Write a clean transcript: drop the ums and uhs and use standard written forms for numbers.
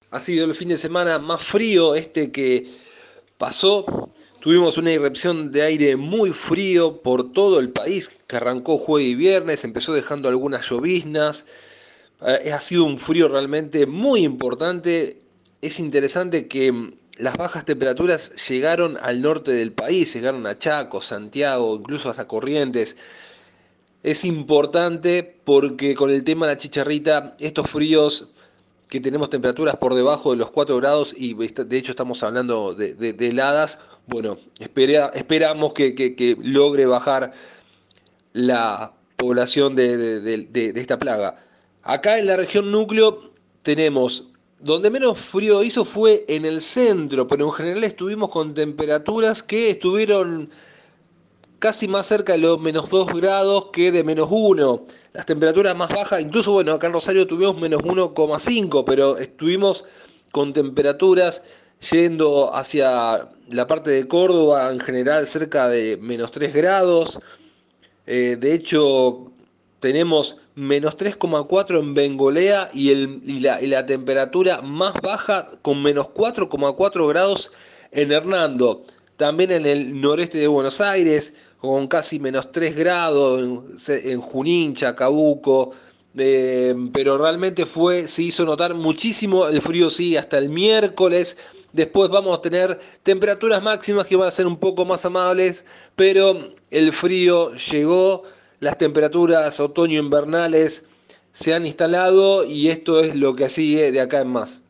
Ha sido el fin de semana más frío este que pasó. Tuvimos una irrupción de aire muy frío por todo el país, que arrancó jueves y viernes, empezó dejando algunas lloviznas. Ha sido un frío realmente muy importante. Es interesante que las bajas temperaturas llegaron al norte del país, llegaron a Chaco, Santiago, incluso hasta Corrientes. Es importante porque con el tema de la chicharrita, estos fríos que tenemos temperaturas por debajo de los 4 grados y de hecho estamos hablando de heladas, bueno, esperamos que logre bajar la población de esta plaga. Acá en la región núcleo tenemos, donde menos frío hizo fue en el centro, pero en general estuvimos con temperaturas que estuvieron casi más cerca de los -2 grados que de -1. Las temperaturas más bajas, incluso bueno, acá en Rosario tuvimos -1,5, pero estuvimos con temperaturas yendo hacia la parte de Córdoba en general cerca de -3 grados. De hecho, tenemos -3,4 en Bengolea y la temperatura más baja con -4,4 grados en Hernando. También en el noreste de Buenos Aires, con casi -3 grados, en Junín, Chacabuco. Pero realmente se hizo notar muchísimo el frío, sí, hasta el miércoles. Después vamos a tener temperaturas máximas que van a ser un poco más amables, pero el frío llegó, las temperaturas otoño-invernales se han instalado y esto es lo que sigue de acá en más.